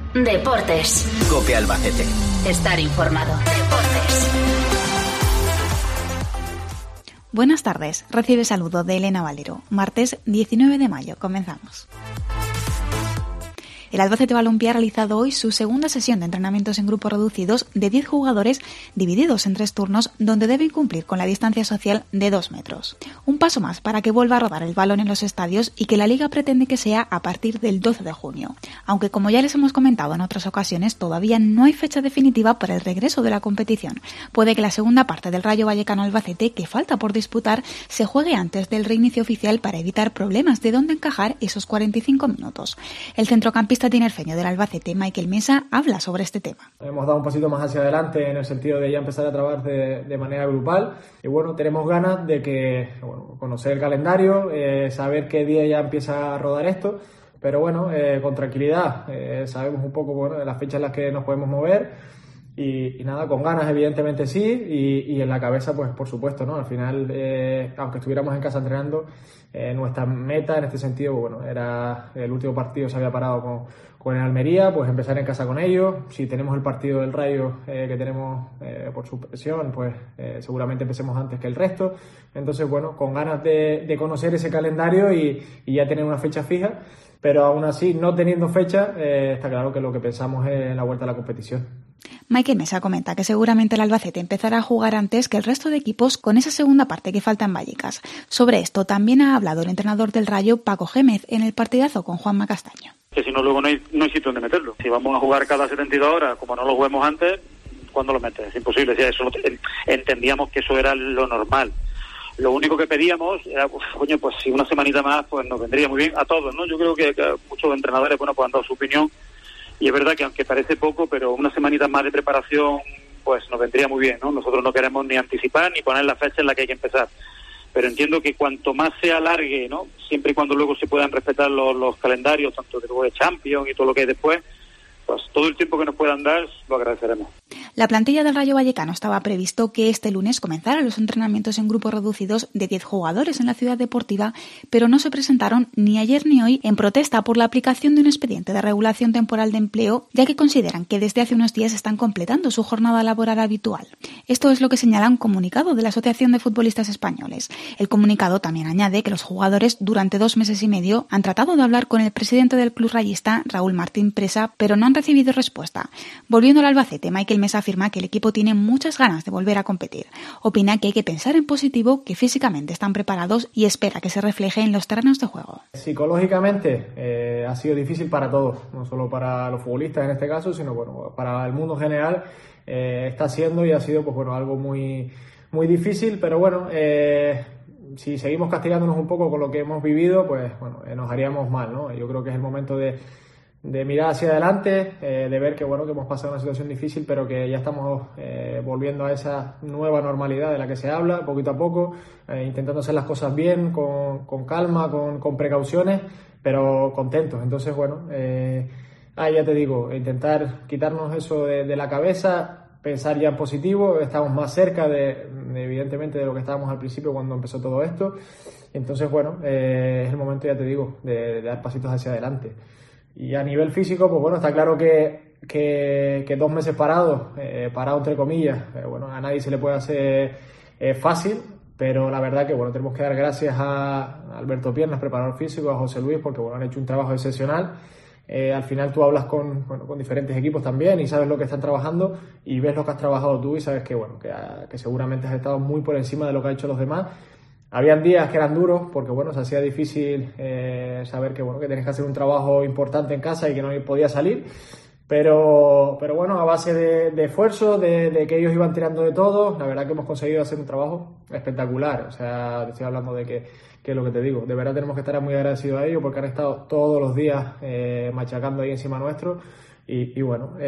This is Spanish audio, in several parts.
Deportes. COPE Albacete. Estar informado. Deportes. Buenas tardes. Recibe saludo de Elena Valero. Martes 19 de mayo. Comenzamos. El Albacete Balompié ha realizado hoy su segunda sesión de entrenamientos en grupos reducidos de 10 jugadores divididos en 3 turnos donde deben cumplir con la distancia social de 2 metros. Un paso más para que vuelva a rodar el balón en los estadios y que la Liga pretende que sea a partir del 12 de junio. Aunque como ya les hemos comentado en otras ocasiones, todavía no hay fecha definitiva para el regreso de la competición. Puede que la segunda parte del Rayo Vallecano Albacete, que falta por disputar, se juegue antes del reinicio oficial para evitar problemas de dónde encajar esos 45 minutos. El centrocampista tinerfeño del Albacete, Mikel Mesa, habla sobre este tema. Hemos dado un pasito más hacia adelante en el sentido de ya empezar a trabajar de manera grupal y bueno, tenemos ganas de conocer el calendario, saber qué día ya empieza a rodar esto, pero bueno, con tranquilidad, sabemos un poco de las fechas en las que nos podemos mover. Y nada, con ganas evidentemente sí, y en la cabeza pues por supuesto, ¿no? Al final, aunque estuviéramos en casa entrenando, nuestra meta en este sentido, era el último partido se había parado con el Almería, pues empezar en casa con ellos. Si tenemos el partido del Rayo que tenemos por suspensión, pues seguramente empecemos antes que el resto. Entonces, bueno, con ganas de conocer ese calendario y ya tener una fecha fija, pero aún así, no teniendo fecha, está claro que lo que pensamos es en la vuelta a la competición. Mikel Mesa comenta que seguramente el Albacete empezará a jugar antes que el resto de equipos con esa segunda parte que falta en Vallecas. Sobre esto también ha hablado el entrenador del Rayo, Paco Gémez, en el partidazo con Juanma Castaño. Que si no, luego no hay sitio donde meterlo. Si vamos a jugar cada 72 horas, como no lo juguemos antes, ¿cuándo lo metes? Es imposible. Si eso entendíamos que eso era lo normal. Lo único que pedíamos era, pues si una semanita más, pues nos vendría muy bien a todos, ¿no? Yo creo que muchos entrenadores, pues han dado su opinión. Y es verdad que aunque parece poco, pero una semanita más de preparación pues nos vendría muy bien, ¿no? Nosotros no queremos ni anticipar ni poner la fecha en la que hay que empezar. Pero entiendo que cuanto más se alargue, ¿no? Siempre y cuando luego se puedan respetar los calendarios, tanto de Champions y todo lo que hay después, pues todo el tiempo que nos puedan dar lo agradeceremos. La plantilla del Rayo Vallecano estaba previsto que este lunes comenzaran los entrenamientos en grupos reducidos de 10 jugadores en la ciudad deportiva, pero no se presentaron ni ayer ni hoy en protesta por la aplicación de un expediente de regulación temporal de empleo, ya que consideran que desde hace unos días están completando su jornada laboral habitual. Esto es lo que señala un comunicado de la Asociación de Futbolistas Españoles. El comunicado también añade que los jugadores durante 2 meses y medio han tratado de hablar con el presidente del club rayista, Raúl Martín Presa, pero no han recibido respuesta. Volviendo al Albacete, Mikel Mesa afirma que el equipo tiene muchas ganas de volver a competir. Opina que hay que pensar en positivo, que físicamente están preparados y espera que se refleje en los terrenos de juego. Psicológicamente ha sido difícil para todos, no solo para los futbolistas en este caso, sino para el mundo general. Está siendo y ha sido algo muy, muy difícil, pero si seguimos castigándonos un poco con lo que hemos vivido, nos haríamos mal, ¿no? Yo creo que es el momento de mirar hacia adelante, de ver que hemos pasado una situación difícil, pero que ya estamos volviendo a esa nueva normalidad de la que se habla, poquito a poco, intentando hacer las cosas bien, con calma, con precauciones, pero contentos. Entonces, ya te digo, intentar quitarnos eso de la cabeza, pensar ya en positivo. Estamos más cerca evidentemente de lo que estábamos al principio cuando empezó todo esto. Entonces, es el momento, ya te digo, de dar pasitos hacia adelante. Y a nivel físico, está claro que 2 meses parado entre comillas, a nadie se le puede hacer fácil, pero la verdad que tenemos que dar gracias a Alberto Piernas, preparador físico, a José Luis, porque han hecho un trabajo excepcional. Al final tú hablas con diferentes equipos también y sabes lo que están trabajando y ves lo que has trabajado tú y sabes que seguramente has estado muy por encima de lo que han hecho los demás. Habían días que eran duros porque se hacía difícil saber que tenías que hacer un trabajo importante en casa y que no podía salir, pero a base de esfuerzo, de que ellos iban tirando de todo, la verdad que hemos conseguido hacer un trabajo espectacular. O sea, te estoy hablando de que es lo que te digo, de verdad tenemos que estar muy agradecidos a ellos porque han estado todos los días machacando ahí encima nuestro. Y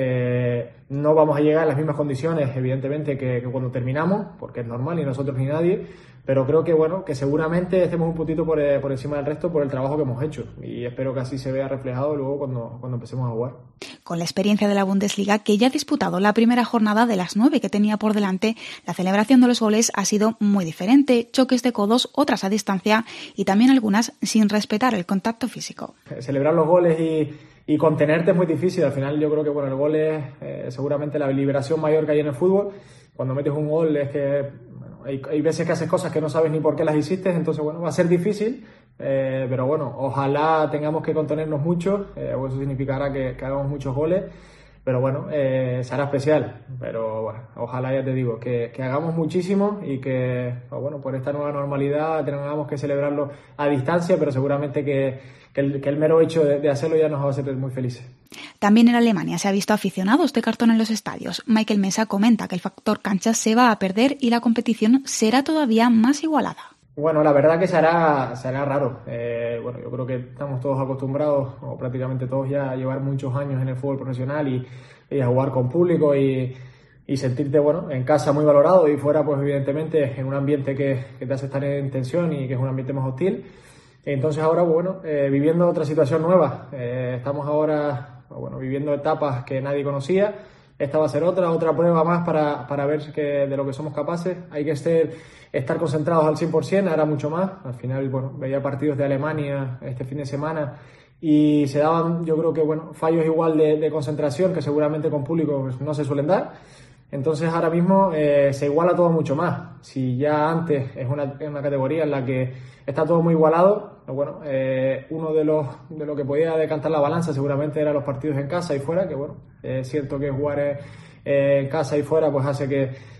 no vamos a llegar a las mismas condiciones, evidentemente, que cuando terminamos, porque es normal, ni nosotros ni nadie, pero creo que seguramente estemos un puntito por encima del resto por el trabajo que hemos hecho, y espero que así se vea reflejado luego cuando empecemos a jugar. Con la experiencia de la Bundesliga, que ya ha disputado la primera jornada de las 9 que tenía por delante, la celebración de los goles ha sido muy diferente, choques de codos, otras a distancia y también algunas sin respetar el contacto físico. Celebrar los goles y contenerte es muy difícil. Al final yo creo que bueno, el gol es seguramente la liberación mayor que hay en el fútbol. Cuando metes un gol es que bueno, hay veces que haces cosas que no sabes ni por qué las hiciste, entonces bueno, va a ser difícil, pero bueno, ojalá tengamos que contenernos mucho, eso significará que hagamos muchos goles. Pero bueno, será especial, pero bueno, ojalá, ya te digo, que hagamos muchísimo y que, bueno, por esta nueva normalidad tengamos que celebrarlo a distancia, pero seguramente que el mero hecho de hacerlo ya nos va a hacer muy felices. También en Alemania se ha visto aficionados de cartón en los estadios. Michael Mesa comenta que el factor cancha se va a perder y la competición será todavía más igualada. Bueno, la verdad que será raro. Bueno, yo creo que estamos todos acostumbrados, o prácticamente todos ya, a llevar muchos años en el fútbol profesional y a jugar con público y sentirte, bueno, en casa muy valorado y fuera, pues evidentemente, en un ambiente que te hace estar en tensión y que es un ambiente más hostil. Entonces ahora, bueno, viviendo otra situación nueva. Estamos ahora, bueno, viviendo etapas que nadie conocía. Esta va a ser otra prueba más para ver de lo que somos capaces. Hay que estar concentrados al 100%, ahora mucho más. Al final, bueno, veía partidos de Alemania este fin de semana y se daban, yo creo que, bueno, fallos igual de concentración que seguramente con público pues, no se suelen dar. Entonces ahora mismo se iguala todo mucho más. Si ya antes es una categoría en la que está todo muy igualado, bueno, uno de lo que podía decantar la balanza seguramente eran los partidos en casa y fuera, que bueno, es cierto que jugar en casa y fuera pues hace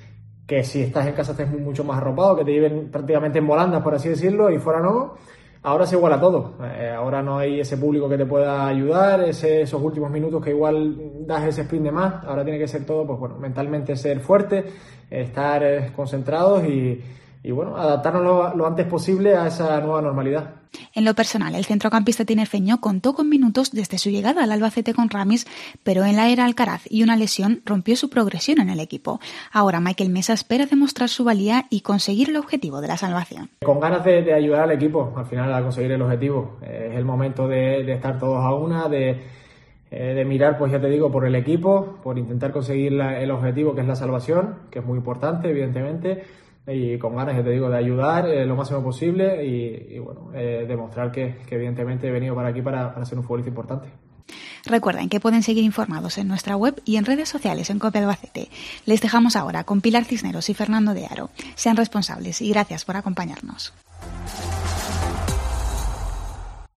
que si estás en casa estés mucho más arropado, que te lleven prácticamente en volandas, por así decirlo, y fuera no. Ahora se iguala todo. Ahora no hay ese público que te pueda ayudar, esos últimos minutos que igual das ese sprint de más. Ahora tiene que ser todo, pues bueno, mentalmente ser fuerte, estar concentrados y bueno, adaptarnos lo antes posible a esa nueva normalidad. En lo personal, el centrocampista tinerfeño contó con minutos desde su llegada al Albacete con Ramis, pero en la era Alcaraz y una lesión rompió su progresión en el equipo. Ahora Michael Mesa espera demostrar su valía y conseguir el objetivo de la salvación. Con ganas de ayudar al equipo, al final a conseguir el objetivo. Es el momento de estar todos a una, de mirar, pues ya te digo, por el equipo, por intentar conseguir el objetivo que es la salvación, que es muy importante, evidentemente. Y con ganas, ya te digo, de ayudar lo máximo posible y bueno, demostrar que evidentemente he venido para aquí para ser un futbolista importante. Recuerden que pueden seguir informados en nuestra web y en redes sociales en COPE Albacete. Les dejamos ahora con Pilar Cisneros y Fernando de Aro. Sean responsables y gracias por acompañarnos.